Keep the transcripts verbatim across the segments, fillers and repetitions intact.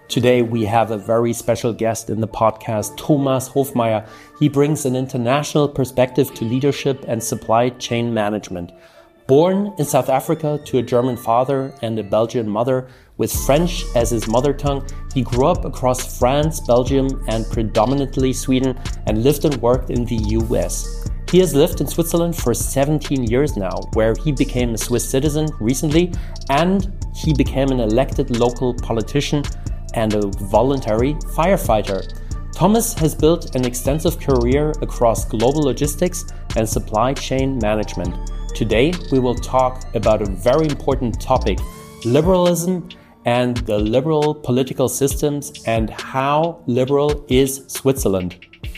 Today we have a very special guest in the podcast, Thomas Hofmeier. He brings an international perspective to leadership and supply chain management. Born in South Africa to a German father and a Belgian mother with French as his mother tongue, he grew up across France, Belgium, and predominantly Sweden, and lived and worked in the U S. He has lived in Switzerland for seventeen years now, where he became a Swiss citizen recently, and he became an elected local politician and a voluntary firefighter. Thomas has built an extensive career across global logistics and supply chain management. Today, we will talk about a very important topic, liberalism and the liberal political systems, and how liberal is Switzerland.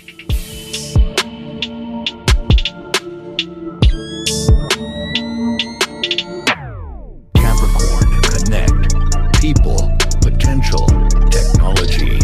Capricorn Connect. People, potential, technology.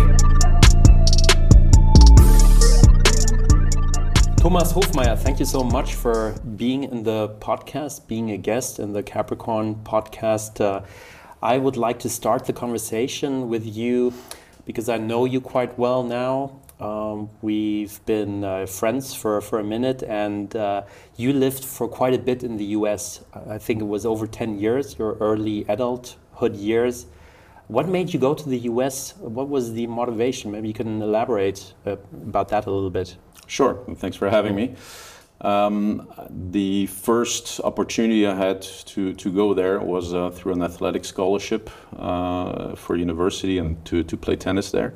Thomas Hofmeier, thank you so much for being in the podcast, being a guest in the Capricorn podcast. Uh, I would like to start the conversation with you because I know you quite well now. Um, we've been uh, friends for, for a minute, and uh, you lived for quite a bit in the U S. I think it was over ten years, your early adulthood years. What made you go to the U S? What was the motivation? Maybe you can elaborate uh, about that a little bit. Sure, thanks for having me. Um, the first opportunity I had to, to go there was uh, through an athletic scholarship uh, for university and to, to play tennis there.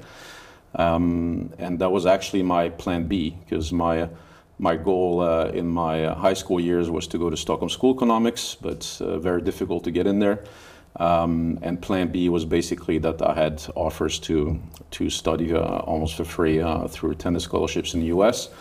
Um, and that was actually my plan B, because my my goal uh, in my uh, high school years was to go to Stockholm School Economics, but uh, very difficult to get in there. Um, and plan B was basically that I had offers to to study uh, almost for free uh, through tennis scholarships in the U S.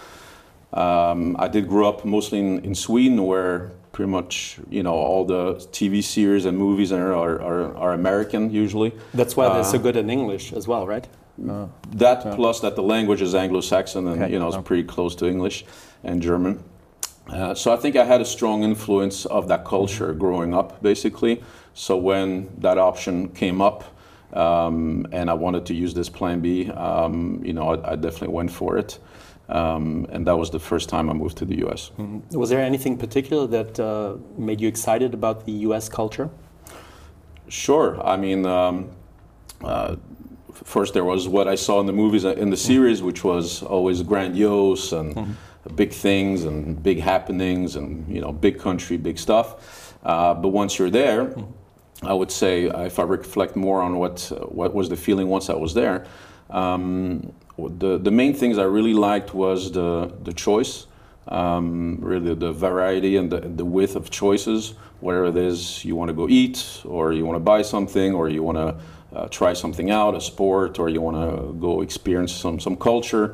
Um, I did grow up mostly in, in Sweden, where pretty much, you know, all the T V series and movies are are, are, are American usually. That's why they're uh, so good in English as well, right? Uh, that uh, plus that the language is Anglo-Saxon and okay. you know it's oh. pretty close to English and German. Uh, so I think I had a strong influence of that culture growing up, basically. So when that option came up, um, and I wanted to use this plan B, um, you know, I, I definitely went for it. Um, and that was the first time I moved to the U S. Mm-hmm. Was there anything particular that uh, made you excited about the U S culture? Sure. I mean, um, uh, first there was what I saw in the movies, in the series, which was always grandiose and mm-hmm. big things and big happenings and, you know, big country, big stuff. Uh, but once you're there, mm-hmm. I would say, if I reflect more on what uh, what was the feeling once I was there, um, the the main things I really liked was the the choice, um, really the variety and the, the width of choices. Whatever it is, you want to go eat, or you want to buy something, or you want to uh, try something out, a sport, or you want to go experience some some culture.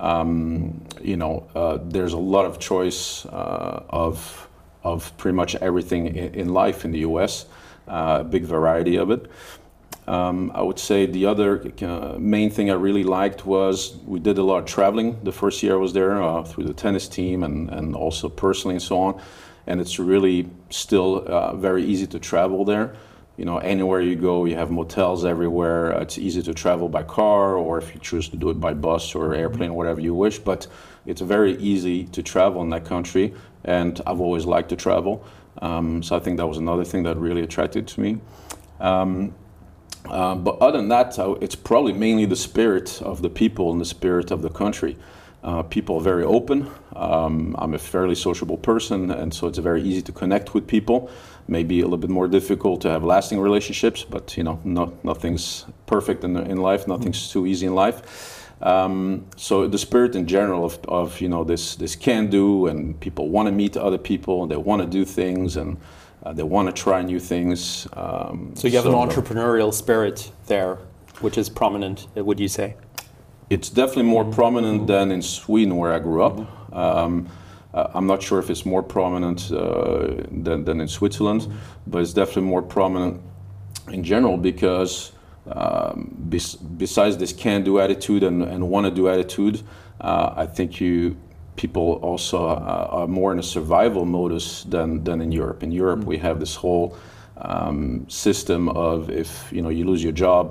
Um, you know, uh, there's a lot of choice uh, of of pretty much everything in, in life in the U S. A uh, big variety of it. Um, I would say the other uh, main thing I really liked was we did a lot of traveling the first year I was there uh, through the tennis team and, and also personally and so on. And it's really still uh, very easy to travel there. You know, anywhere you go, you have motels everywhere. It's easy to travel by car, or if you choose to do it by bus or airplane, whatever you wish. But it's very easy to travel in that country, and I've always liked to travel. Um, so I think that was another thing that really attracted to me. Um, uh, but other than that, uh, it's probably mainly the spirit of the people and the spirit of the country. Uh, people are very open. Um, I'm a fairly sociable person, and so it's very easy to connect with people. Maybe a little bit more difficult to have lasting relationships, but you know, no, nothing's perfect in, in life. Nothing's too easy in life. Um, so the spirit in general of, of you know this this can do, and people want to meet other people, and they want to do things, and uh, they want to try new things. Um, so you have so an entrepreneurial spirit there, which is prominent, would you say? It's definitely more prominent than in Sweden, where I grew up. Mm-hmm. Um, uh, I'm not sure if it's more prominent uh, than, than in Switzerland, mm-hmm. but it's definitely more prominent in general because um, bes- besides this can-do attitude and, and want-to-do attitude, uh, I think you people also uh, are more in a survival modus than, than in Europe. In Europe, mm-hmm. we have this whole um, system of if you know you lose your job,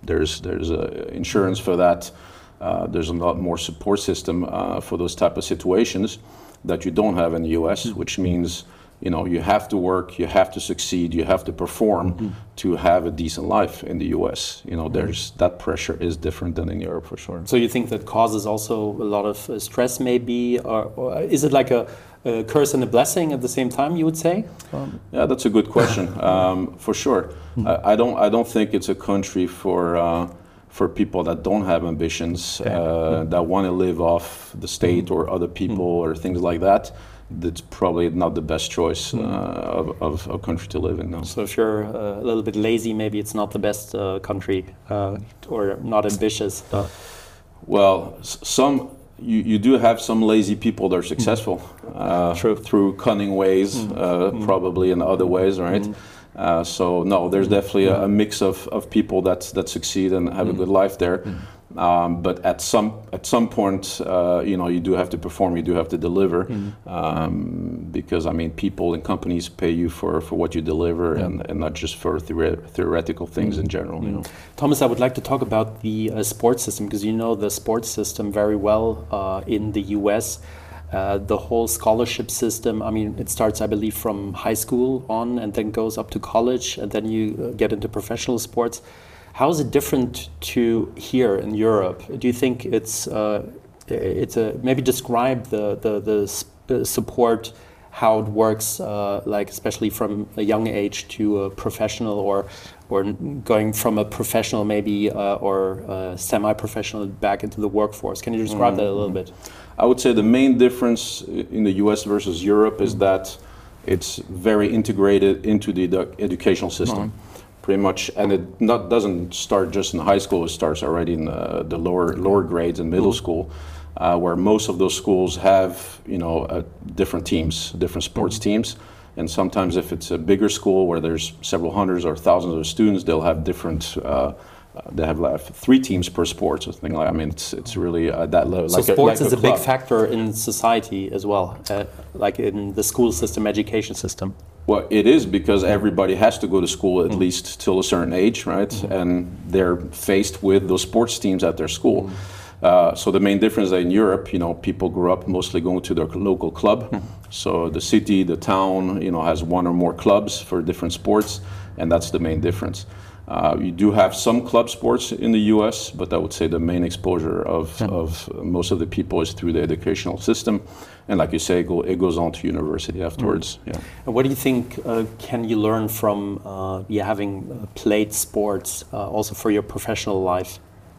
there's there's uh, insurance for that. Uh, there's a lot more support system uh, for those type of situations that you don't have in the U S, which means, you know, you have to work, you have to succeed, you have to perform mm-hmm. to have a decent life in the U S. You know, there's that pressure is different than in Europe for sure. So you think that causes also a lot of uh, stress maybe, or, or is it like a, a curse and a blessing at the same time, you would say? Um, yeah, that's a good question, um, for sure. Mm-hmm. I, I don't I don't think it's a country for uh, for people that don't have ambitions, okay. uh, mm-hmm. that want to live off the state mm-hmm. or other people mm-hmm. or things like that. That's probably not the best choice uh, of, of a country to live in now. So if you're uh, a little bit lazy, maybe it's not the best uh, country uh, or not ambitious. Uh. Well, some you, you do have some lazy people that are successful uh, through cunning ways, mm. uh, mm. probably in other ways, right? Mm. Uh, so no, there's definitely a, a mix of, of people that that succeed and have mm. a good life there. Mm. Um, but at some at some point, uh, you know, you do have to perform, you do have to deliver, mm. um, because I mean, people and companies pay you for, for what you deliver, yeah. and, and not just for theore- theoretical things mm. in general. Mm. You know, Thomas, I would like to talk about the uh, sports system, because you know the sports system very well uh, in the U S. Uh, the whole scholarship system, I mean, it starts, I believe, from high school on and then goes up to college, and then you uh, get into professional sports. How is it different to here in Europe? Do you think it's uh, it's a maybe describe the the, the sp- support, how it works, uh, like especially from a young age to a professional, or or going from a professional maybe uh, or uh, semi-professional back into the workforce? Can you describe mm-hmm. that a little bit? I would say the main difference in the U S versus Europe is that it's very integrated into the edu- educational system. Mm-hmm. Pretty much, and it not doesn't start just in high school. It starts already in the, the lower lower grades and middle school, uh, where most of those schools have, you know, uh, different teams, different sports mm-hmm. teams. And sometimes, if it's a bigger school where there's several hundreds or thousands of students, they'll have different. Uh, uh, they have like three teams per sport, or something like. I mean, it's it's really uh, that level. So like sports a, like is a, a big factor in society as well, uh, like in the school system, education system. Well, it is, because everybody has to go to school at mm. least till a certain age, right? Mm. And they're faced with those sports teams at their school. Mm. Uh, so the main difference is that in Europe, you know, people grew up mostly going to their local club. Mm. So the city, the town, you know, has one or more clubs for different sports, and that's the main difference. Uh, you do have some club sports in the U S, but I would say the main exposure of, mm. of most of the people is through the educational system. And like you say, it, go, it goes on to university afterwards. Mm. Yeah. And what do you think uh, can you learn from uh, yeah, having uh, played sports uh, also for your professional life?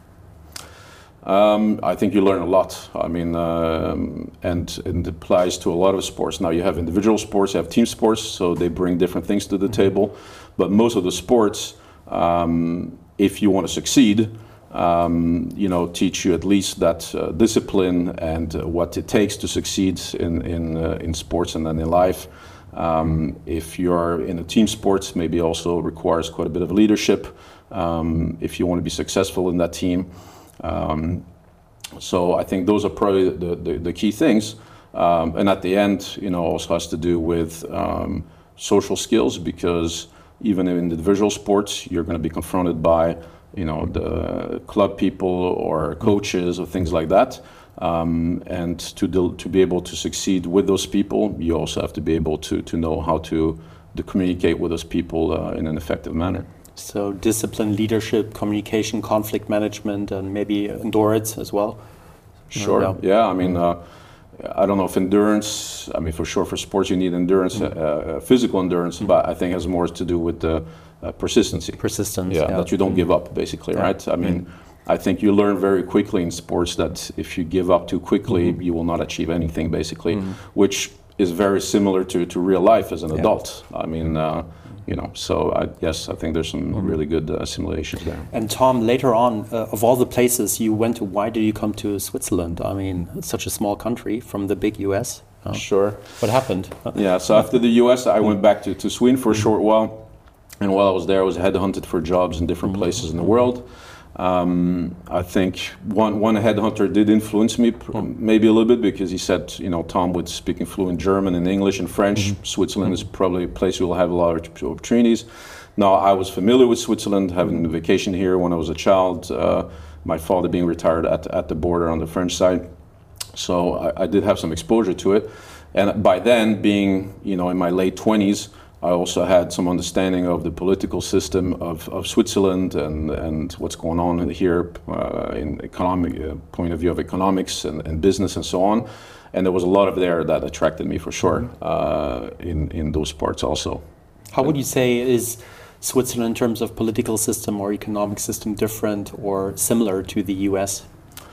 Um, I think you learn a lot. I mean, um, and, and it applies to a lot of sports. Now you have individual sports, you have team sports, so they bring different things to the mm-hmm. table. But most of the sports, um, if you want to succeed, Um, you know, teach you at least that uh, discipline and uh, what it takes to succeed in in, uh, in sports and then in life. Um, if you're in a team sports, maybe also requires quite a bit of leadership um, if you want to be successful in that team. Um, so I think those are probably the, the, the key things. Um, and at the end, you know, also has to do with um, social skills, because even in individual sports, you're going to be confronted by you know, the club people or coaches or things like that. Um, and to do, to be able to succeed with those people, you also have to be able to, to know how to, to communicate with those people uh, in an effective manner. So discipline, leadership, communication, conflict management, and maybe endurance as well? Sure, yeah. yeah I mean, uh, I don't know if endurance, I mean, for sure for sports you need endurance, mm-hmm. uh, physical endurance, mm-hmm. but I think it has more to do with the Uh, persistency. Persistence, yeah, yeah. That you don't give up, basically, yeah. right? I mean, mm. I think you learn very quickly in sports that if you give up too quickly, mm-hmm. you will not achieve anything, basically, mm-hmm. which is very similar to, to real life as an yeah. adult. I mean, uh, you know, so I, yes, I think there's some mm-hmm. really good uh, simulations there. And Tom, later on, uh, of all the places you went to, why did you come to Switzerland? I mean, it's such a small country from the big U S. Oh. Sure. What happened? yeah, so after the U S, I went back to, to Sweden for a short while. And while I was there, I was headhunted for jobs in different mm-hmm. places in the world. Um, I think one one headhunter did influence me, mm-hmm. maybe a little bit, because he said, you know, Tom, with speaking fluent German and English and French, mm-hmm. Switzerland mm-hmm. is probably a place you will have a lot of opportunities. no, I was familiar with Switzerland, having a vacation here when I was a child. Uh, my father being retired at at the border on the French side, so I, I did have some exposure to it. And by then, being you know in my late twenties, I also had some understanding of the political system of, of Switzerland and, and what's going on in here uh, in economic uh, point of view of economics and, and business and so on. And there was a lot of there that attracted me for sure uh, in, in those parts also. How would you say is Switzerland in terms of political system or economic system different or similar to the U S?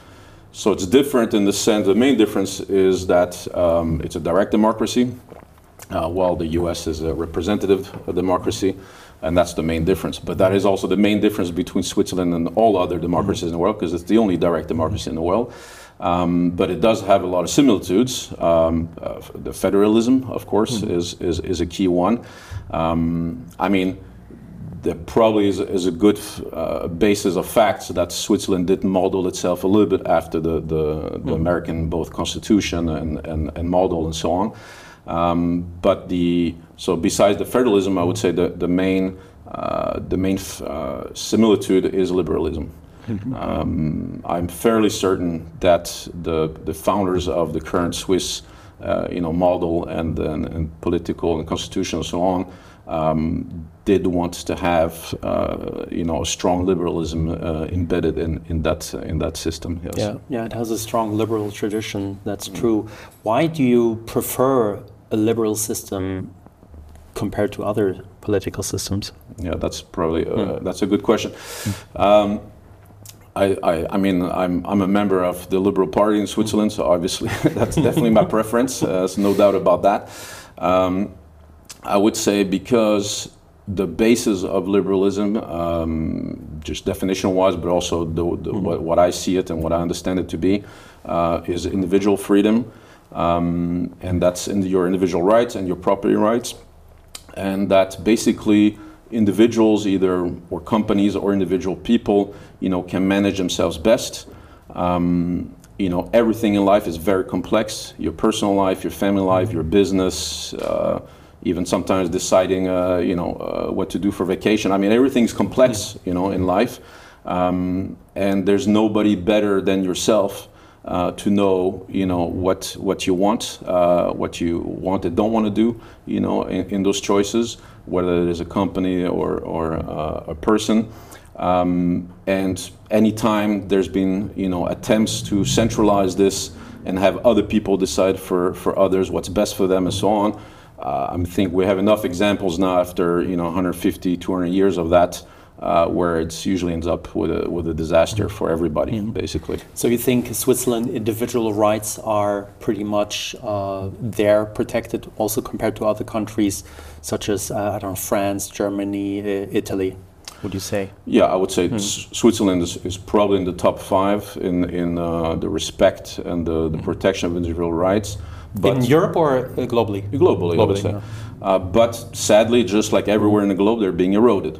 So it's different in the sense, the main difference is that um, it's a direct democracy. Uh, while the U S is a representative democracy, and that's the main difference. But that is also the main difference between Switzerland and all other democracies mm-hmm. in the world, because it's the only direct democracy in the world. Um, but it does have a lot of similitudes. Um, uh, the federalism, of course, mm-hmm. is, is is a key one. Um, I mean, there probably is, is a good uh, basis of facts that Switzerland did model itself a little bit after the, the, the mm-hmm. American both constitution and, and, and model and so on. Um, but the so besides the federalism, I would say the the main uh, the main uh, similitude is liberalism. Mm-hmm. Um, I'm fairly certain that the the founders of the current Swiss uh, you know model and, and and political and constitution and so on um, did want to have uh, you know a strong liberalism uh, embedded in in that uh, in that system. Yes. Yeah, yeah, it has a strong liberal tradition. That's mm. true. Why do you prefer a liberal system compared to other political systems? Yeah, that's probably uh, mm. that's a good question. Um, I, I, I mean, I'm I'm a member of the Liberal Party in Switzerland, so obviously that's definitely my preference. Uh, there's no doubt about that. Um, I would say because the basis of liberalism, um, just definition-wise, but also the, the, mm-hmm. what, what I see it and what I understand it to be, uh, is individual freedom. Um, and that's in the, your individual rights and your property rights, and that basically individuals, either or companies or individual people, you know, can manage themselves best. Um, you know, everything in life is very complex. Your personal life, your family life, your business, uh, even sometimes deciding, uh, you know, uh, what to do for vacation. I mean, everything's complex, you know, in life, um, and there's nobody better than yourself. Uh, to know, you know, what what you want, uh, what you want and don't want to do, you know, in, in those choices, whether it is a company or or uh, a person. Um, and anytime there's been, you know, attempts to centralize this and have other people decide for, for others what's best for them and so on, uh, I think we have enough examples now after, you know, one hundred fifty, two hundred years of that. Uh, where it usually ends up with a with a disaster for everybody, mm-hmm. basically. So you think Switzerland individual rights are pretty much uh, there protected, also compared to other countries such as uh, I don't know, France, Germany, uh, Italy? Would you say? Yeah, I would say mm-hmm. S- Switzerland is, is probably in the top five in in uh, the respect and the, the protection of individual rights. But in Europe or uh, globally? Globally, globally, I would say. Yeah. Uh, but sadly, just like everywhere in the globe, they're being eroded.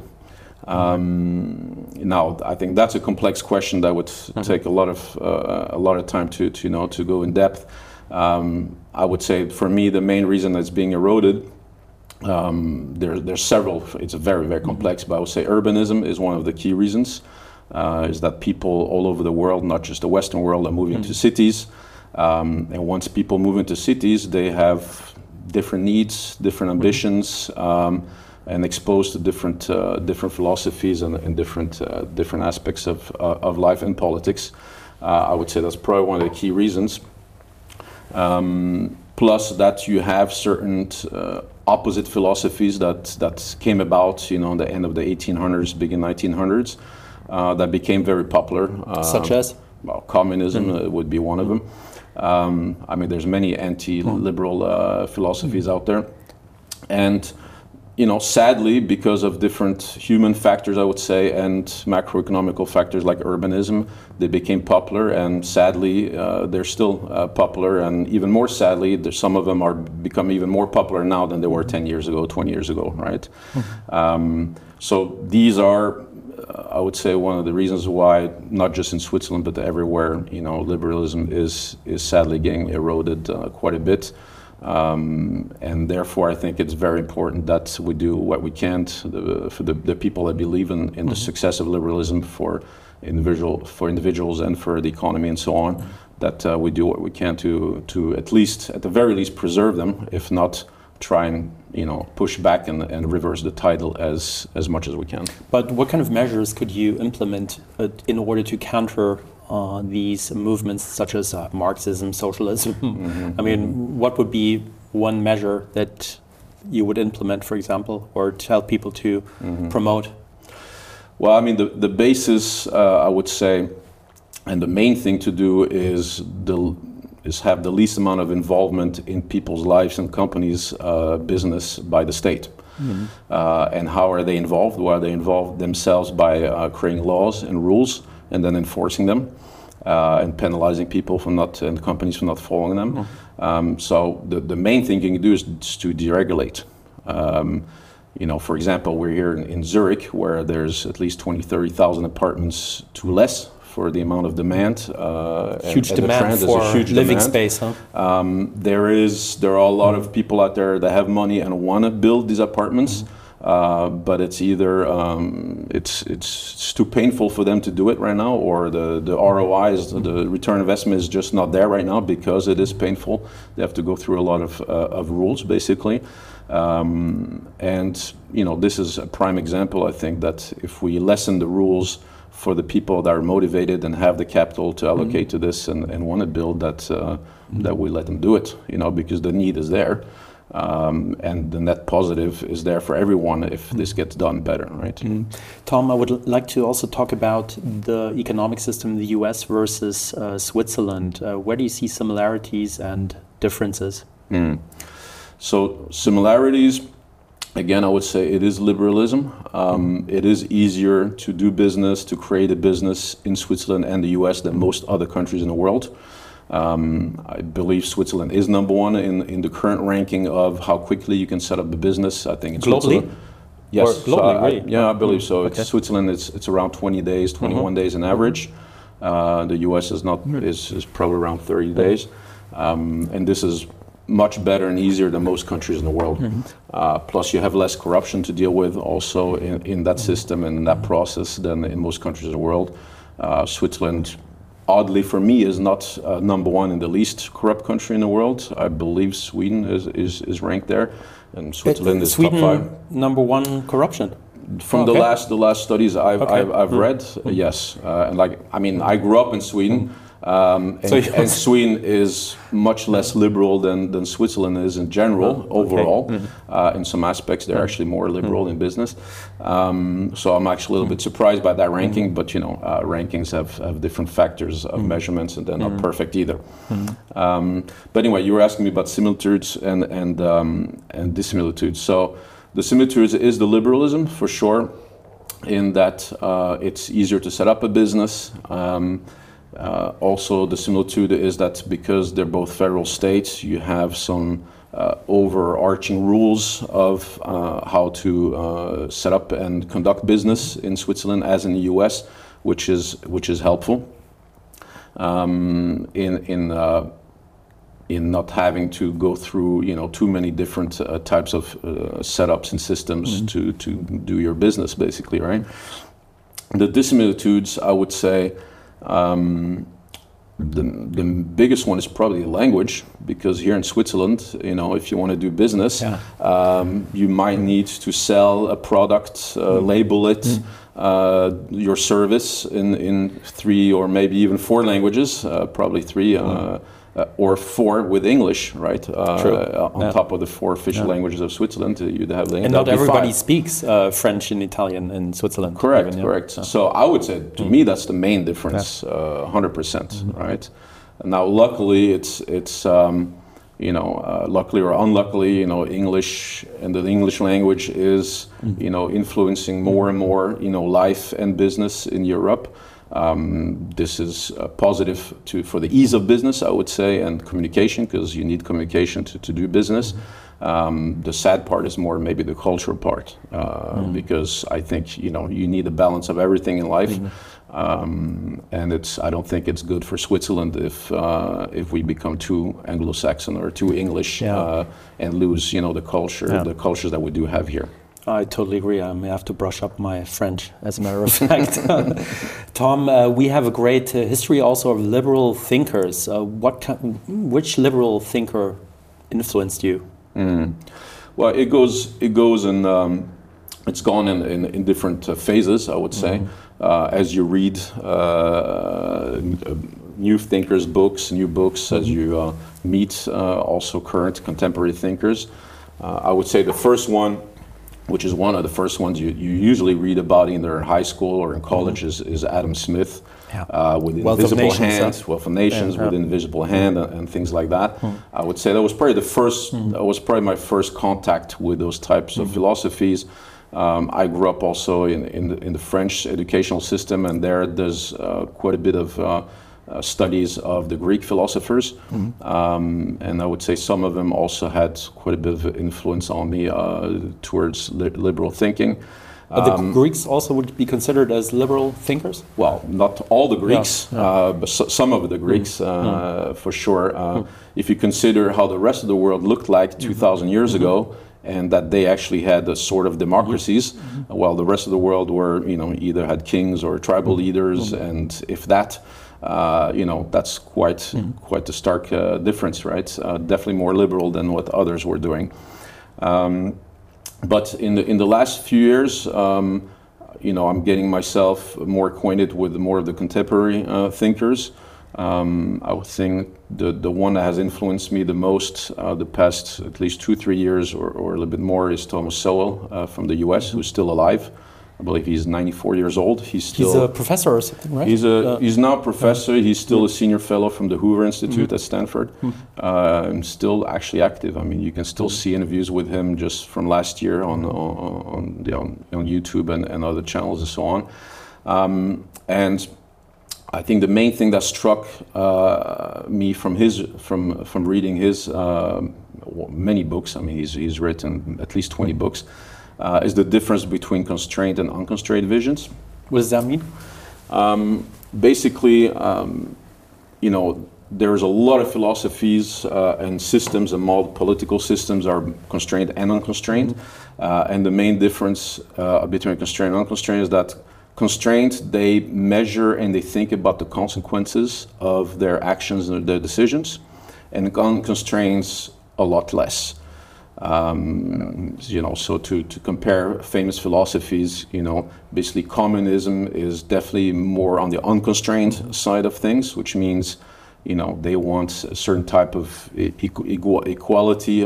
Um, now, I think that's a complex question that would mm-hmm. take a lot of uh, a lot of time to, to you know to go in depth. Um, I would say for me the main reason that's being eroded. Um, there, there's several. It's a very very complex, mm-hmm. but I would say urbanism is one of the key reasons. Uh, is that people all over the world, not just the Western world, are moving mm-hmm. to cities, um, and once people move into cities, they have different needs, different ambitions. Um, and exposed to different uh, different philosophies and, and different uh, different aspects of uh, of life and politics. Uh, I would say that's probably one of the key reasons. Um, plus that you have certain uh, opposite philosophies that that came about, you know, in the end of the eighteen hundreds, begin nineteen hundreds, uh, that became very popular. Uh, Such as? Well, communism mm-hmm. uh, would be one of them. Um, I mean, there's many anti-liberal uh, philosophies mm-hmm. out there, and you know, sadly, because of different human factors, I would say, and macroeconomical factors like urbanism, they became popular, and sadly, uh, they're still uh, popular, and even more sadly, there's some of them are become even more popular now than they were ten years ago, twenty years ago, right? Mm-hmm. Um, so these are, uh, I would say, one of the reasons why, not just in Switzerland, but everywhere, you know, liberalism is is sadly getting eroded uh, quite a bit. Um, and therefore, I think it's very important that we do what we can to the, for the, the people that believe in, in mm-hmm. the success of liberalism for individual for individuals and for the economy and so on. Mm-hmm. That uh, we do what we can to to at least, at the very least, preserve them, if not try and you know push back and, and reverse the title as as much as we can. But what kind of measures could you implement uh, in order to counter uh, these movements, such as uh, Marxism, socialism? Mm-hmm. I mean, what would be one measure that you would implement, for example, or tell people to mm-hmm. promote? Well, I mean, the the basis, uh, I would say, and the main thing to do is the is have the least amount of involvement in people's lives and companies' uh, business by the state. Mm-hmm. Uh, and how are they involved? Well, they involve themselves by uh, creating laws and rules and then enforcing them uh, and penalizing people for not and companies for not following them. Mm-hmm. Um, so the, the main thing you can do is to deregulate. Um, you know, for example, we're here in, in Zurich, where there's at least twenty, thirty thousand apartments to less for the amount of demand. Uh, huge and, demand and the trend for is a huge living demand. space, huh? Um, there is, there are a lot of people out there that have money and want to build these apartments, mm-hmm. uh, but it's either um, it's it's too painful for them to do it right now, or the the R O I is mm-hmm. the return investment is just not there right now because it is painful. They have to go through a lot of uh, of rules, basically. Um, and you know, this is a prime example. I think that if we lessen the rules for the people that are motivated and have the capital to allocate mm-hmm. to this and, and want to build, that uh, mm-hmm. that we let them do it, you know, because the need is there, um, and the net positive is there for everyone if mm-hmm. this gets done better, right? Mm-hmm. Tom, I would l- like to also talk about the economic system in the U S versus uh, Switzerland. Uh, where do you see similarities and differences? Mm. So similarities, again, I would say it is liberalism. Um, it is easier to do business, to create a business in Switzerland and the U S than most other countries in the world. Um, I believe Switzerland is number one in, in the current ranking of how quickly you can set up a business. I think it's globally. Yes, or globally, so I, really? yeah, I believe so. It's okay. Switzerland. It's it's around twenty days, twenty-one mm-hmm. days on average. Uh, the U S is not is, is probably around thirty days, um, and this is much better and easier than most countries in the world. Mm-hmm. Uh, plus, you have less corruption to deal with also in, in that system and in that process than in most countries in the world. Uh, Switzerland, oddly for me, is not uh, number one in the least corrupt country in the world. I believe Sweden is is, is ranked there, and Switzerland uh, is Sweden top five. Number one corruption. From oh, the okay. last the last studies I've okay. I've, I've mm. read, mm. Uh, yes, uh, and like I mean I grew up in Sweden. Mm. Um, and, so and Sweden is much less liberal than, than Switzerland is in general, oh, overall. Okay. Mm-hmm. Uh, in some aspects, they're mm-hmm. actually more liberal mm-hmm. in business. Um, so I'm actually a little mm-hmm. bit surprised by that ranking, mm-hmm. but you know, uh, rankings have, have different factors of mm-hmm. measurements, and they're not mm-hmm. perfect either. Mm-hmm. Um, but anyway, you were asking me about similitudes and and um, and dissimilitudes. So the similitudes is the liberalism for sure, in that uh, it's easier to set up a business. Um, Uh, also, the similitude is that because they're both federal states, you have some uh, overarching rules of uh, how to uh, set up and conduct business in Switzerland as in the U S, which is which is helpful um, in in uh, in not having to go through you know too many different uh, types of uh, setups and systems mm-hmm. to to do your business, basically, right? The dissimilitudes, I would say. Um, the, the biggest one is probably language, because here in Switzerland, you know, if you want to do business, yeah. um, you might need to sell a product, uh, mm. label it, mm. uh, your service in, in three or maybe even four languages, uh, probably three. Mm. Uh, Uh, or four with English, right? Uh, uh, on yeah. top of the four official yeah. languages of Switzerland, uh, you'd have the and not everybody five. speaks uh, French and Italian in Switzerland. Correct, even, yeah. correct. Yeah. So I would say, to mm. me, that's the main difference, yeah. uh, one hundred percent, mm-hmm. right? And now, luckily, it's it's um, you know, uh, luckily or unluckily, you know, English and the English language is mm. you know influencing more and more, you know, life and business in Europe. Um, this is uh, positive to, for the ease of business, I would say, and communication, because you need communication to, to do business. Um, the sad part is more maybe the cultural part, uh, mm. because I think, you know, you need a balance of everything in life. Mm. Um, and it's I don't think it's good for Switzerland if uh, if we become too Anglo-Saxon or too English Yeah. uh, and lose, you know, the culture, Yeah. the cultures that we do have here. I totally agree. I may have to brush up my French, as a matter of fact. Tom, uh, we have a great uh, history also of liberal thinkers. Uh, what kind, which liberal thinker influenced you? Mm. Well, it goes it goes in um, it's gone in, in, in different uh, phases, I would say. Mm-hmm. Uh, as you read uh, new thinkers' books, new books, mm-hmm. as you uh, meet uh, also current contemporary thinkers, uh, I would say the first one, which is one of the first ones you, you usually read about either in high school or in college, mm-hmm. is, is Adam Smith, yeah. uh, with Wealth Invisible of Nations, Hand, huh? Wealth of Nations, yeah, with yeah. Invisible Hand, and, and things like that. Mm-hmm. I would say that was probably the first. Mm-hmm. That was probably my first contact with those types mm-hmm. of philosophies. Um, I grew up also in in the, in the French educational system, and there there's uh, quite a bit of uh, uh, studies of the Greek philosophers, mm-hmm. um, and I would say some of them also had quite a bit of influence on me uh, towards li- liberal thinking. But the um, Greeks also would be considered as liberal thinkers? Well, not all the Greeks, yeah, yeah. Uh, but so, some of the Greeks, mm. uh, mm. for sure. Uh, mm. If you consider how the rest of the world looked like two thousand mm-hmm. years mm-hmm. ago, and that they actually had a sort of democracies, mm-hmm. while the rest of the world were, you know, either had kings or tribal mm-hmm. leaders, mm-hmm. and if that, uh, you know, that's quite mm-hmm. quite a stark uh, difference, right? Uh, definitely more liberal than what others were doing. Um, but in the in the last few years, um, you know, I'm getting myself more acquainted with more of the contemporary uh, thinkers. Um, I would think the, the one that has influenced me the most uh, the past at least two, three years or, or a little bit more is Thomas Sowell uh, from the U S, mm-hmm. who's still alive. I believe he's ninety-four years old. He's still he's a professor or something, right? He's a uh, he's now a professor. He's still mm-hmm. a senior fellow from the Hoover Institute mm-hmm. at Stanford, mm-hmm. uh, and still actually active. I mean, you can still mm-hmm. see interviews with him just from last year on on on, the, on, on YouTube and, and other channels and so on. Um, and I think the main thing that struck uh, me from his from from reading his uh, many books. I mean, he's he's written at least twenty books. Uh, is the difference between constrained and unconstrained visions. What does that mean? Um, basically, um, you know, there's a lot of philosophies uh, and systems, and all political systems are constrained and unconstrained. Mm-hmm. Uh, and the main difference uh, between constrained and unconstrained is that constrained, they measure and they think about the consequences of their actions and their decisions, and unconstrained a lot less. Um, you know, so to, to compare famous philosophies, you know, basically communism is definitely more on the unconstrained mm-hmm. side of things, which means, you know, they want a certain type of equal, equality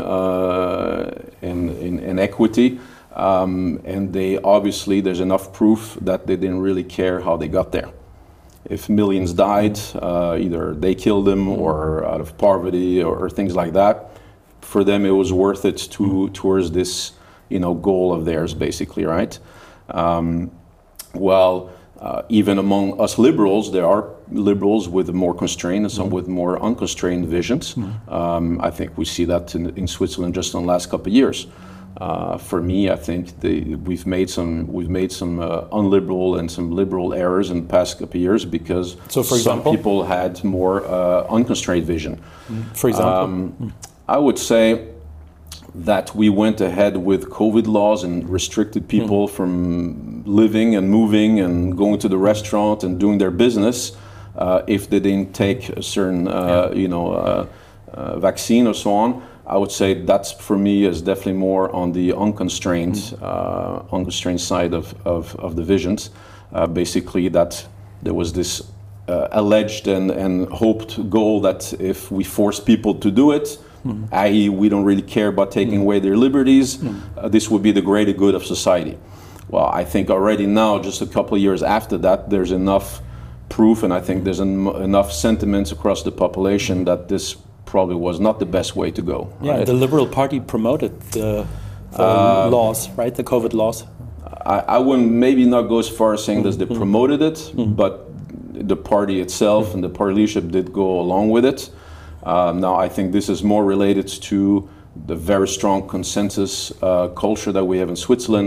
uh, and, and, and equity, um, and they obviously, there's enough proof that they didn't really care how they got there. If millions died, uh, either they killed them or out of poverty or, or things like that, for them it was worth it to mm-hmm. towards this, you know, goal of theirs, basically, right? Um, well, uh, even among us liberals, there are liberals with more constrained and some mm-hmm. with more unconstrained visions. Mm-hmm. Um, I think we see that in, in Switzerland just in the last couple of years. Uh, for me, I think the, we've made some we've made some uh, unliberal and some liberal errors in the past couple of years because so for some example? people had more uh, unconstrained vision. Mm-hmm. For example. Um, mm-hmm. I would say that we went ahead with COVID laws and restricted people mm. from living and moving and going to the restaurant and doing their business uh, if they didn't take a certain, uh, yeah. you know, uh, uh, vaccine or so on. I would say that's, for me, is definitely more on the unconstrained, mm. uh, unconstrained side of, of, of the visions. Uh, basically, that there was this uh, alleged and, and hoped goal that if we force people to do it, Mm-hmm. that is we don't really care about taking mm-hmm. away their liberties, mm-hmm. uh, this would be the greater good of society. Well, I think already now, just a couple of years after that, there's enough proof, and I think there's en- enough sentiments across the population that this probably was not the best way to go. Yeah, right? The Liberal Party promoted the, the uh, laws, right, the COVID laws. I, I wouldn't maybe not go as far as saying mm-hmm. that they promoted it, mm-hmm. but the party itself mm-hmm. and the party leadership did go along with it. Uh, now, I think this is more related to the very strong consensus uh, culture that we have in Switzerland,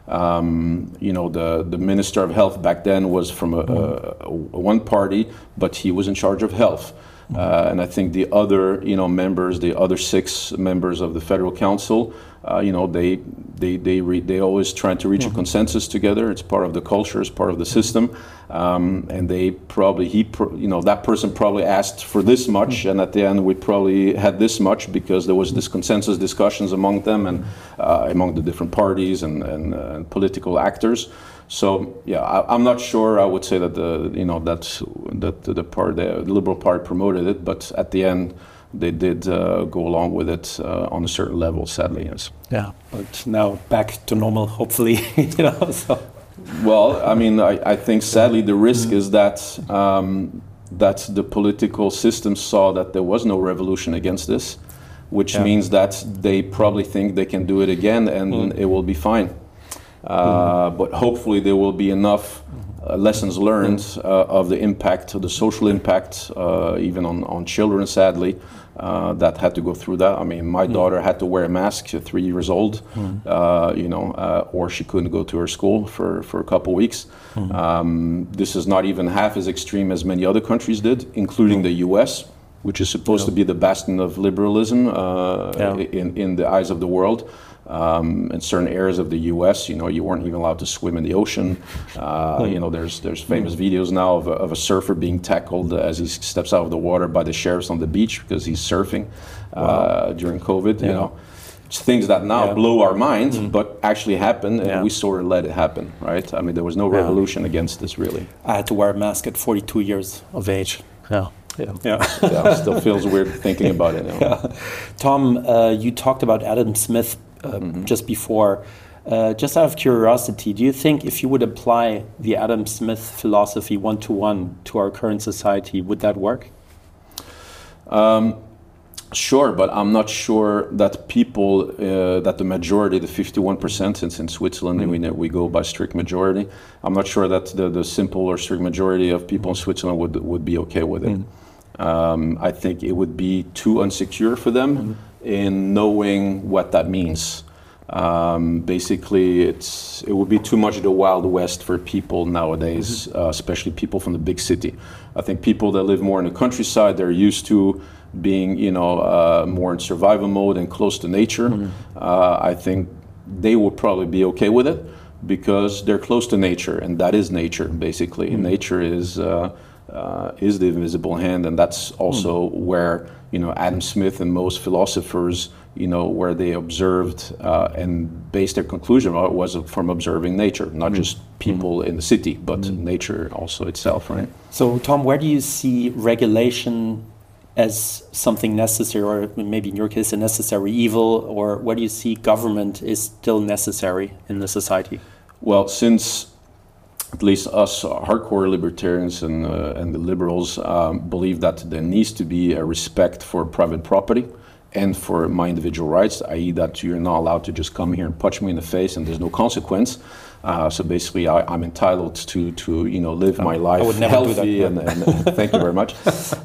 Um, you know, the, the Minister of Health back then was from a, a, a one party, but he was in charge of health. Uh, and I think the other, you know, members, the other six members of the Federal Council, uh, you know, they they they re- they always try to reach mm-hmm. a consensus together. It's part of the culture, it's part of the system, um, and they probably he, pro- you know, that person probably asked for this much, mm-hmm. and at the end we probably had this much because there was this consensus discussions among them and uh, among the different parties and and, uh, and political actors. So yeah, I, I'm not sure. I would say that the you know that that the part the Liberal Party promoted it, but at the end they did uh, go along with it uh, on a certain level. Sadly, yes. Yeah, but now back to normal, hopefully. you know. So. Well, I mean, I, I think sadly the risk mm-hmm. is that um, that the political system saw that there was no revolution against this, which yeah. means that they probably think they can do it again and mm. it will be fine. Uh, mm-hmm. But hopefully there will be enough uh, lessons learned uh, of the impact, the social impact, uh, even on, on children, sadly, uh, that had to go through that. I mean, my mm-hmm. daughter had to wear a mask at three years old, mm-hmm. uh, you know, uh, or she couldn't go to her school for, for a couple weeks. Mm-hmm. Um, this is not even half as extreme as many other countries did, including the U S, which is supposed yeah. to be the bastion of liberalism uh, yeah. in, in the eyes of the world. Um, in certain areas of the U S, you know, you weren't even allowed to swim in the ocean. Uh, mm. You know, there's there's famous mm. videos now of a, of a surfer being tackled as he steps out of the water by the sheriffs on the beach because he's surfing uh, wow. during COVID. Yeah. You know, it's things that now yeah. blow our mind, mm. but actually happen, and yeah. we sort of let it happen, right? I mean, there was no revolution yeah. against this, really. I had to wear a mask at forty-two years of age. Yeah. Yeah, yeah. yeah it still feels weird thinking about it. You know? Yeah. Tom, uh, you talked about Adam Smith uh, mm-hmm. just before. Uh, just out of curiosity, do you think if you would apply the Adam Smith philosophy one-to-one to our current society, would that work? Um, sure, but I'm not sure that people, uh, that the majority, the fifty-one percent, since in Switzerland mm. we, we go by strict majority, I'm not sure that the, the simple or strict majority of people in Switzerland would would be okay with it. Mm. Um, I think it would be too unsecure for them mm. in knowing what that means. Um, basically, it's it would be too much the Wild West for people nowadays, mm-hmm. uh, especially people from the big city. I think people that live more in the countryside, they're used to being, you know, uh, more in survival mode and close to nature. Mm-hmm. uh, I think they would probably be okay with it because they're close to nature, and that is nature, basically. Mm-hmm. Nature is uh, uh, is the invisible hand, and that's also mm-hmm. where, you know, Adam Smith and most philosophers, you know, where they observed uh, and based their conclusion on it was from observing nature, not mm-hmm. just people mm-hmm. in the city, but mm-hmm. nature also itself, right? So, Tom, where do you see regulation as something necessary, or maybe in your case a necessary evil, or where do you see government is still necessary in the society? Well, since at least us hardcore libertarians and, uh, and the liberals um, believe that there needs to be a respect for private property and for my individual rights, that is that you're not allowed to just come here and punch me in the face and there's no consequence. Uh, so basically, I, I'm entitled to, to you know, live my life I would never healthy, do that. and, and, and thank you very much.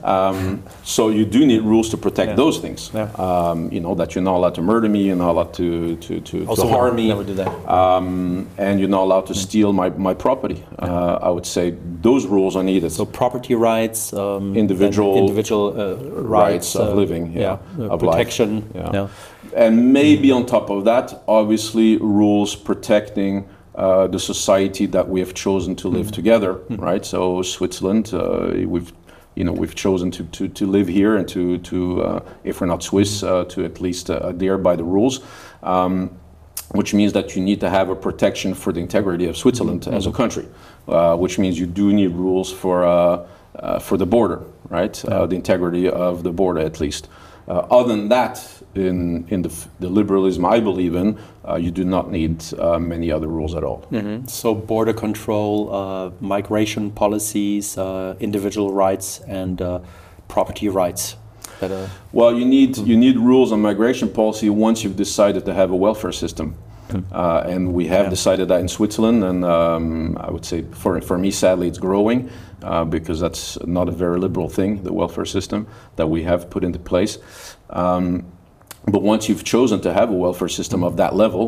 Um, so you do need rules to protect yeah. those things. Yeah. Um, you know, that you're not allowed to murder me, you're not allowed to to, to, also to harm me, never do that. Um, and you're not allowed to steal my my property. Uh, I would say those rules are needed. So property rights, um, individual individual uh, rights, rights of uh, living, yeah, yeah. of protection, life. Yeah. yeah. And maybe on top of that, obviously, rules protecting Uh, the society that we have chosen to live mm-hmm. together, mm-hmm. right? So Switzerland, uh, we've, you know, we've chosen to, to, to live here and to, to uh, if we're not Swiss, uh, to at least uh, adhere by the rules, um, which means that you need to have a protection for the integrity of Switzerland mm-hmm. as a country, uh, which means you do need rules for uh, uh, for the border, right? Yeah. Uh, the integrity of the border, at least. Uh, other than that, in in the, the liberalism I believe in, uh, you do not need uh, many other rules at all. Mm-hmm. So border control, uh, migration policies, uh, individual rights, and uh, property rights. That, uh, well, you need mm-hmm. you need rules on migration policy once you've decided to have a welfare system. Mm-hmm. Uh, and we have yeah. decided that in Switzerland, and um, I would say for for me, sadly, it's growing uh, because that's not a very liberal thing, the welfare system that we have put into place. Um, But once you've chosen to have a welfare system of that level,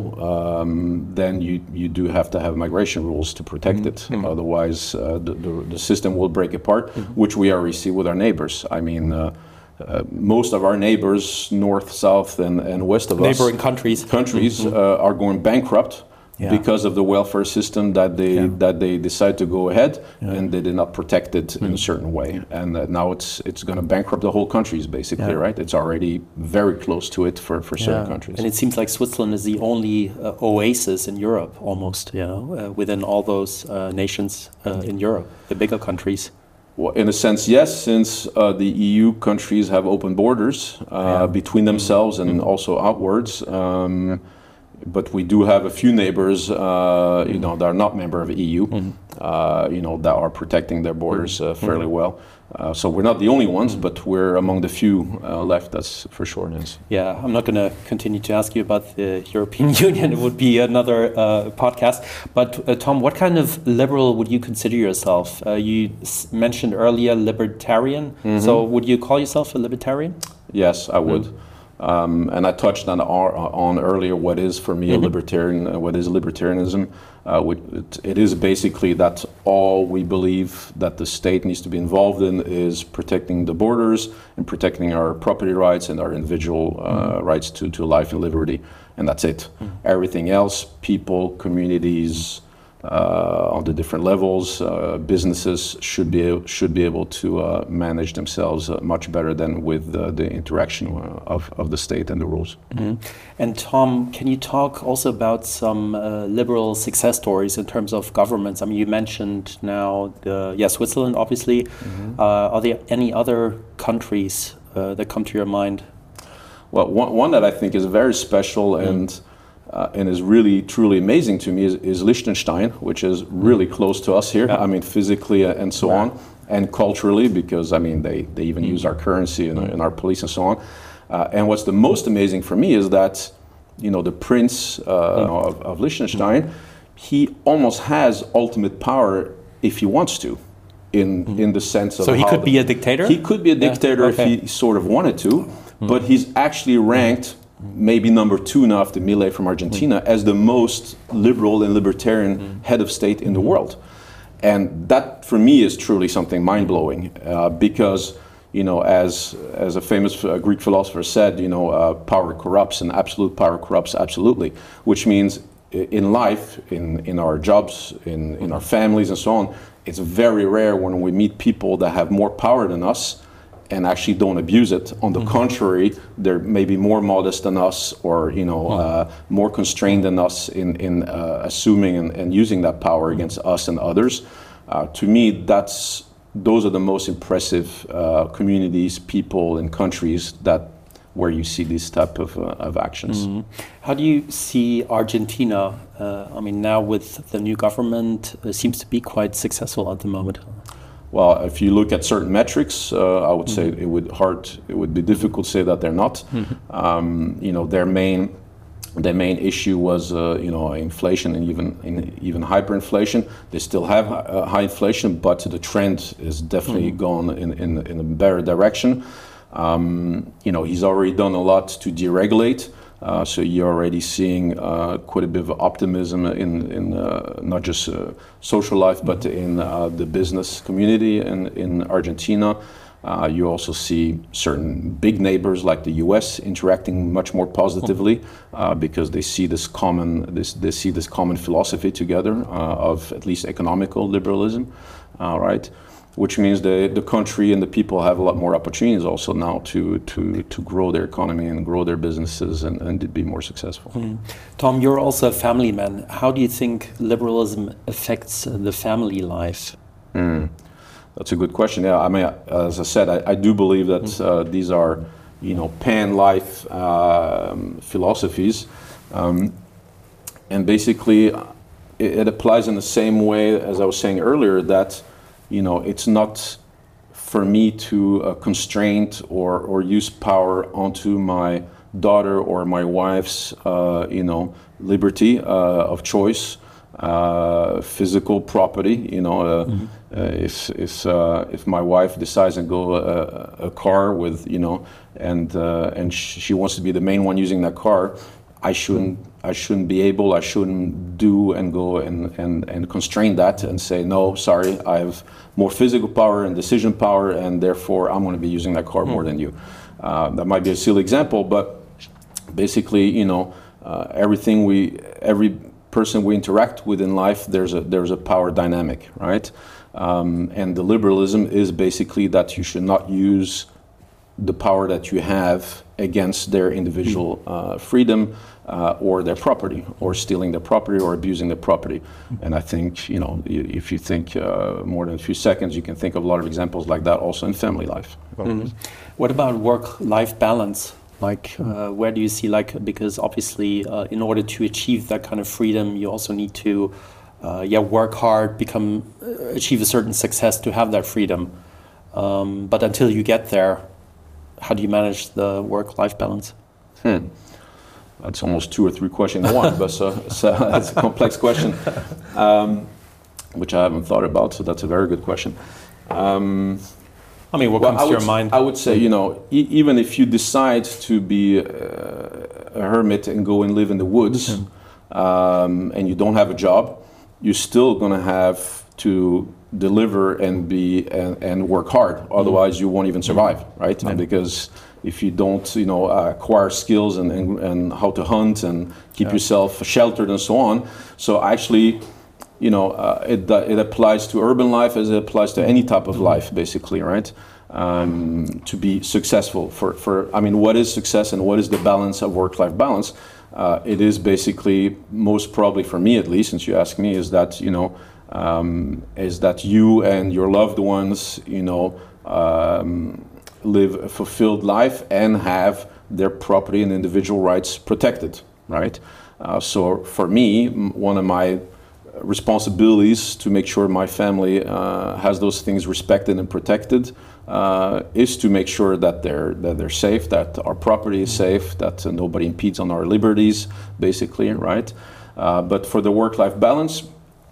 um, then you, you do have to have migration rules to protect mm-hmm. it. Mm-hmm. Otherwise, uh, the, the, the system will break apart, mm-hmm. which we already see with our neighbors. I mean, uh, uh, most of our neighbors, north, south, and, and west of Neighboring us, neighboring countries, countries mm-hmm. uh, are going bankrupt. Yeah. Because of the welfare system that they yeah. that they decide to go ahead yeah. and they did not protect it mm. in a certain way, and uh, now it's it's going to bankrupt the whole countries basically, yeah. right? It's already very close to it for, for yeah. certain countries. And it seems like Switzerland is the only uh, oasis in Europe, almost, you know, uh, within all those uh, nations uh, in Europe, the bigger countries. Well, in a sense, yes, since uh, the E U countries have open borders uh, yeah. between themselves mm. and mm. also outwards. Um, But we do have a few neighbors, uh, you know, that are not member of E U, mm-hmm. uh, you know, that are protecting their borders uh, fairly mm-hmm. well. Uh, so we're not the only ones, but we're among the few uh, left, that's for sure. Yes. Yeah, I'm not going to continue to ask you about the European Union. It would be another uh, podcast. But uh, Tom, what kind of liberal would you consider yourself? Uh, you s- mentioned earlier libertarian. Mm-hmm. So would you call yourself a libertarian? Yes, I would. Mm. Um, and I touched on on earlier what is for me mm-hmm. a libertarian, uh, what is libertarianism. Uh, it, it is basically that all we believe that the state needs to be involved in is protecting the borders and protecting our property rights and our individual uh, mm-hmm. rights to, to life and liberty. And that's it. Mm-hmm. Everything else, people, communities, Uh, on the different levels, uh, businesses should be should be able to uh, manage themselves uh, much better than with uh, the interaction of, of the state and the rules. Mm-hmm. And Tom, can you talk also about some uh, liberal success stories in terms of governments? I mean, you mentioned now the, yeah, Switzerland, obviously. Mm-hmm. Uh, are there any other countries uh, that come to your mind? Well, one, one that I think is very special mm-hmm. and Uh, and is really truly amazing to me is, is Liechtenstein, which is really close to us here. Yeah. I mean, physically and so yeah. on, and culturally, because I mean, they, they even mm. use our currency and, mm. and our police and so on. Uh, and what's the most amazing for me is that, you know, the prince uh, mm. of, of Liechtenstein, mm. he almost has ultimate power if he wants to, in mm. in the sense of. So he could the, be a dictator? He could be a dictator yeah. okay. if he sort of wanted to, mm. but he's actually ranked. Maybe number two now after Milei from Argentina mm. as the most liberal and libertarian mm. head of state in the world. And that for me is truly something mind-blowing uh, because, you know, as as a famous uh, Greek philosopher said, you know, uh, power corrupts and absolute power corrupts absolutely, which means in life, in, in our jobs, in, in our families and so on, it's very rare when we meet people that have more power than us and actually don't abuse it. On the mm-hmm. contrary, they're maybe more modest than us, or you know, uh, more constrained than us in in uh, assuming and, and using that power against us and others. Uh, to me, that's those are the most impressive uh, communities, people, and countries that where you see these type of uh, of actions. Mm-hmm. How do you see Argentina? Uh, I mean, now with the new government, it seems to be quite successful at the moment. Well, if you look at certain metrics, uh, I would say mm-hmm. it would hard. It would be difficult to say that they're not. Mm-hmm. Um, you know, their main their main issue was uh, you know inflation and even in, even hyperinflation. They still have uh, high inflation, but the trend is definitely mm-hmm. gone in, in in a better direction. Um, you know, he's already done a lot to deregulate. Uh, so you're already seeing uh, quite a bit of optimism in, in uh, not just uh, social life, but in uh, the business community in, in Argentina. Uh, you also see certain big neighbors like the U S interacting much more positively uh, because they see this common this they see this common philosophy together uh, of at least economical liberalism, uh, right? Which means the the country and the people have a lot more opportunities also now to to, to grow their economy and grow their businesses and, and be more successful. Mm. Tom, you're also a family man. How do you think liberalism affects the family life? Mm. That's a good question. Yeah, I mean, as I said, I, I do believe that mm. uh, these are, you know, pan-life um, philosophies, um, and basically it, it applies in the same way as I was saying earlier that. You know, it's not for me to uh, constrain or, or use power onto my daughter or my wife's, uh, you know, liberty uh, of choice. uh, physical property. You know, uh, mm-hmm. uh, if if uh, if my wife decides to go a, a car with, you know, and uh, and she wants to be the main one using that car, I shouldn't I shouldn't be able, I shouldn't do and go and, and, and constrain that and say, no, sorry, I have more physical power and decision power, and therefore I'm going to be using that car mm. more than you. Uh, that might be a silly example, but basically, you know, uh, everything we, every person we interact with in life, there's a there's a power dynamic, right? Um, and the liberalism is basically that you should not use the power that you have against their individual uh, freedom uh, or their property, or stealing their property or abusing their property. And I think, you know, if you think uh, more than a few seconds, you can think of a lot of examples like that also in family life. Mm-hmm. What about work-life balance? Like, uh, where do you see, like, because obviously uh, in order to achieve that kind of freedom, you also need to uh, yeah, work hard, become, uh, achieve a certain success to have that freedom. Um, but until you get there, how do you manage the work-life balance? Hmm. That's almost two or three questions in one, but so, so that's a complex question, um, which I haven't thought about, so that's a very good question. Um, I mean, what well, comes to your mind? I would say, you know, e- even if you decide to be uh, a hermit and go and live in the woods, mm-hmm. um, and you don't have a job, you're still going to have to deliver and be and, and work hard. Otherwise, mm-hmm. you won't even survive, right? Mm-hmm. Because if you don't, you know, uh, acquire skills and, and and how to hunt and keep yeah. yourself sheltered and so on. So actually, you know, uh, it it applies to urban life as it applies to any type of mm-hmm. life, basically, right? Um, to be successful. For for I mean, what is success and what is the balance of work-life balance? Uh, it is basically, most probably for me at least, since you asked me, is that, you know, um, is that you and your loved ones, you know, um, live a fulfilled life and have their property and individual rights protected, right? Uh, so for me, one of my responsibilities to make sure my family uh, has those things respected and protected uh, is to make sure that they're that they're safe, that our property is safe, that uh, nobody impedes on our liberties, basically, right? Uh, but for the work-life balance,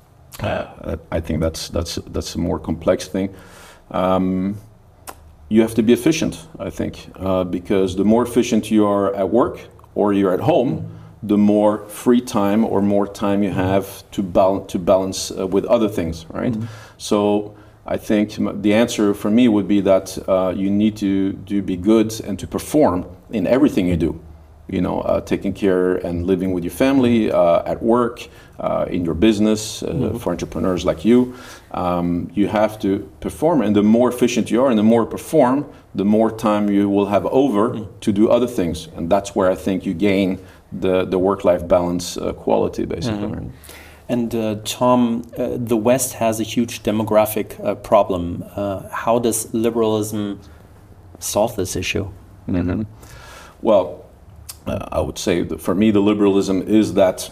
uh, I think that's that's that's a more complex thing. Um, you have to be efficient, I think, uh, because the more efficient you are at work or you're at home, the more free time or more time you have to balance to balance uh, with other things, right? Mm-hmm. So I think the answer for me would be that uh, you need to, to be good and to perform in everything you do. You know, uh, taking care and living with your family, uh, at work, uh, in your business, uh, mm-hmm. for entrepreneurs like you, um, you have to perform. And the more efficient you are and the more you perform, the more time you will have over mm-hmm. to do other things. And that's where I think you gain the, the work-life balance uh, quality, basically. Mm-hmm. And uh, Tom, uh, the West has a huge demographic uh, problem. Uh, how does liberalism solve this issue? Mm-hmm. Well, uh, I would say that for me, the liberalism is that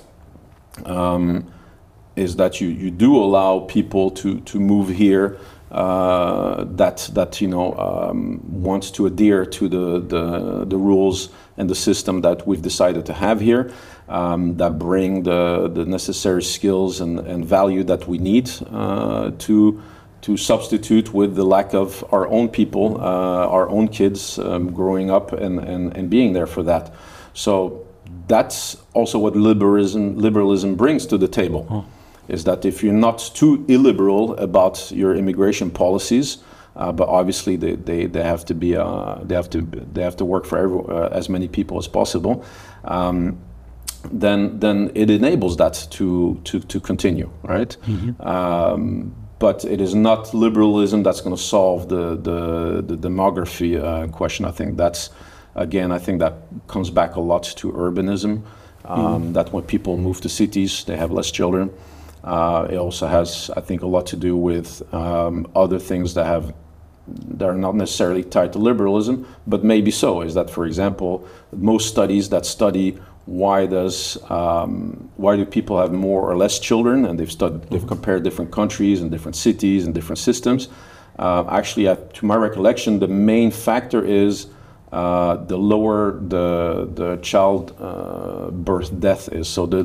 um, is that you, you do allow people to, to move here uh, that that you know um, wants to adhere to the, the the rules and the system that we've decided to have here. Um, that bring the, the necessary skills and, and value that we need uh, to to substitute with the lack of our own people, uh, our own kids um, growing up and, and, and being there for that. So that's also what liberalism liberalism brings to the table, oh. is that if you're not too illiberal about your immigration policies, uh, but obviously they, they, they have to be uh, they have to they have to work for every, uh, as many people as possible. Um, then then it enables that to to, to continue, right? Mm-hmm. Um, but it is not liberalism that's going to solve the the, the demography uh, question. I think that's, again, I think that comes back a lot to urbanism, um, mm-hmm. that when people move to cities, they have less children. Uh, it also has, I think, a lot to do with um, other things that have that are not necessarily tied to liberalism, but maybe so, is that, for example, most studies that study why does um, why do people have more or less children, and they've studied, they've compared different countries and different cities and different systems. Uh, actually, uh, to my recollection, the main factor is uh, the lower the the child uh, birth death is. So the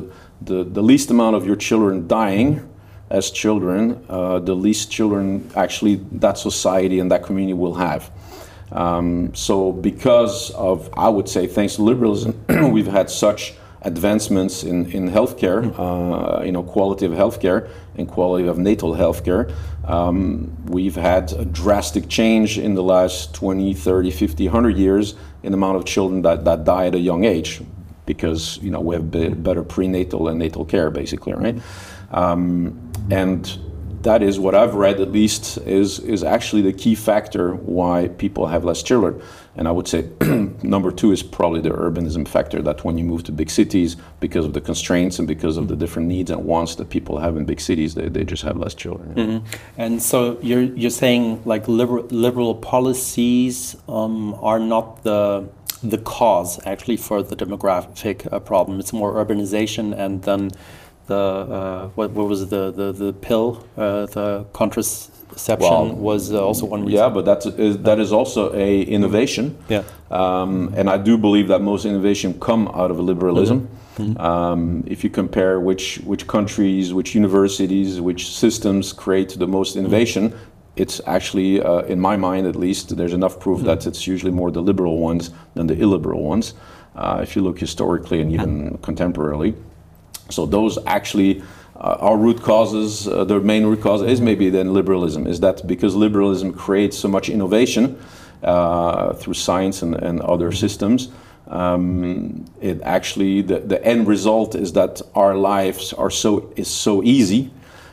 the, the least amount of your children dying as children, uh, the least children actually that society and that community will have. Um, so because of, I would say, thanks to liberalism, we've had such advancements in, in healthcare, uh, you know, quality of healthcare and quality of natal healthcare. Um, we've had a drastic change in the last twenty, thirty, fifty, one hundred years in the amount of children that, that die at a young age because, you know, we have be- better prenatal and natal care, basically, right? Um, and that is what I've read, at least, is is actually the key factor why people have less children. And I would say number two is probably the urbanism factor, that when you move to big cities, because of the constraints and because of the different needs and wants that people have in big cities, they, they just have less children. Yeah. Mm-hmm. And so you're you're saying like liberal, liberal policies um, are not the the cause actually for the demographic uh, problem. It's more urbanization and then the uh, what, what was the the the pill, uh, the contraception well, was uh, also one reason. Yeah, but that's is, that is also a innovation. Yeah, um, and I do believe that most innovation come out of liberalism. Mm-hmm. Um, if you compare which which countries, which universities, which systems create the most innovation, mm-hmm. it's actually, uh, in my mind at least, there's enough proof mm-hmm. that it's usually more the liberal ones than the illiberal ones. Uh, if you look historically and even yeah. contemporarily. So those actually uh, are root causes. Uh, the main root cause is maybe then liberalism. Is that because liberalism creates so much innovation uh, through science and, and other systems, um, it actually the, the end result is that our lives are so is so easy,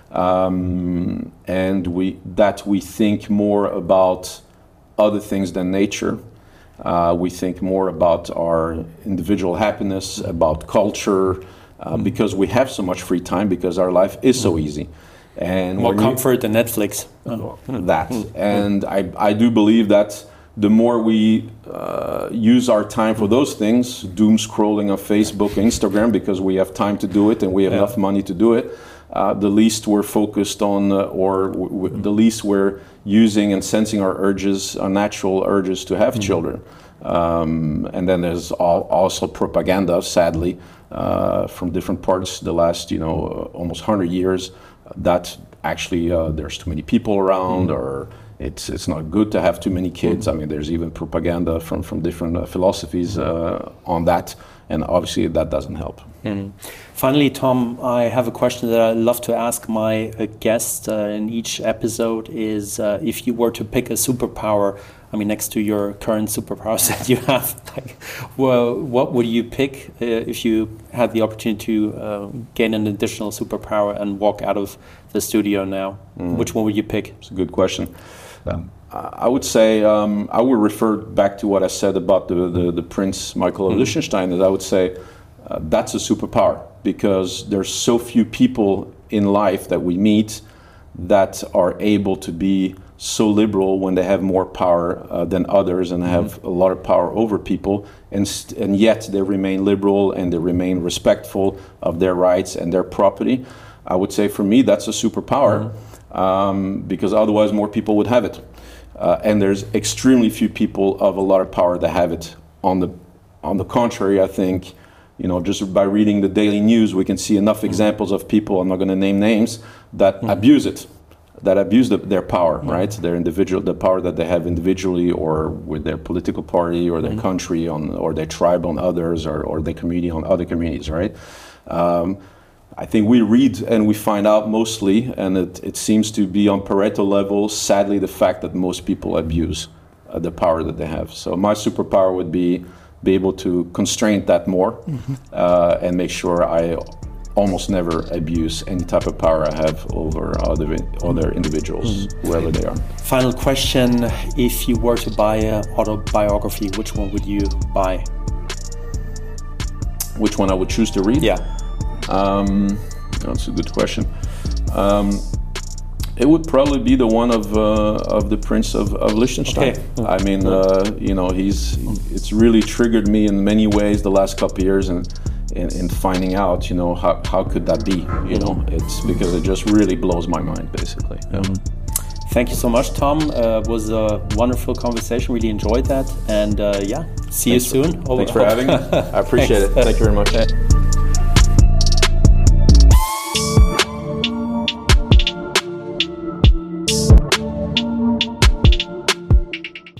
um, and we that we think more about other things than nature. Uh, we think more about our individual happiness, about culture. Uh, mm. Because we have so much free time, because our life is so easy, and more comfort you, than Netflix. Oh. That, mm. and I, I do believe that the more we uh, use our time for those things, doom scrolling on Facebook, Instagram, because we have time to do it and we have yeah. enough money to do it, uh, the least we're focused on, uh, or w- w- the least we're using and sensing our urges, our natural urges to have mm. children. Um, and then there's all, also propaganda, sadly. Uh, from different parts the last, you know, uh, almost one hundred years, uh, that actually uh, there's too many people around, mm-hmm. or it's it's not good to have too many kids. Mm-hmm. I mean, there's even propaganda from, from different uh, philosophies uh, on that, and obviously that doesn't help. Mm-hmm. Finally, Tom, I have a question that I love to ask my uh, guest uh, in each episode is uh, if you were to pick a superpower, I mean, next to your current superpowers that you have, like, well, what would you pick uh, if you had the opportunity to uh, gain an additional superpower and walk out of the studio now? Mm. Which one would you pick? It's a good question. Um, I would say, um, I would refer back to what I said about the, the, the Prince Michael of mm. Liechtenstein, that I would say uh, that's a superpower, because there's so few people in life that we meet that are able to be so liberal when they have more power uh, than others and have mm-hmm. a lot of power over people, and st- and yet they remain liberal and they remain respectful of their rights and their property. I would say for me that's a superpower, mm-hmm. um, because otherwise more people would have it. Uh, and there's extremely few people of a lot of power that have it. On the on the contrary, I think, you know, just by reading the daily news, we can see enough mm-hmm. examples of people, I'm not going to name names, that mm-hmm. abuse it. that abuse the, their power, mm-hmm. right? Their individual, the power that they have individually, or with their political party, or their mm-hmm. country, on, or their tribe on others, or, or their community on other communities, right? Um, I think we read and we find out mostly, and it, it seems to be on Pareto level, sadly, the fact that most people abuse uh, the power that they have. So my superpower would be be able to constrain that more, mm-hmm. uh, and make sure I almost never abuse any type of power I have over other other individuals, mm-hmm. whoever they are. Final question: if you were to buy an autobiography, which one would you buy? Which one I would choose to read? Yeah, um, that's a good question. Um, it would probably be the one of uh, of the Prince of, of Liechtenstein. Okay. I mean, uh, you know, he's it's really triggered me in many ways the last couple of years, and. In, in finding out, you know, how, how could that be? You know, it's because it just really blows my mind, basically. Yeah. Thank you so much, Tom. Uh, it was a wonderful conversation. Really enjoyed that. And uh, yeah, see thanks you soon. For, thanks for having me. I appreciate it. Thank you very much.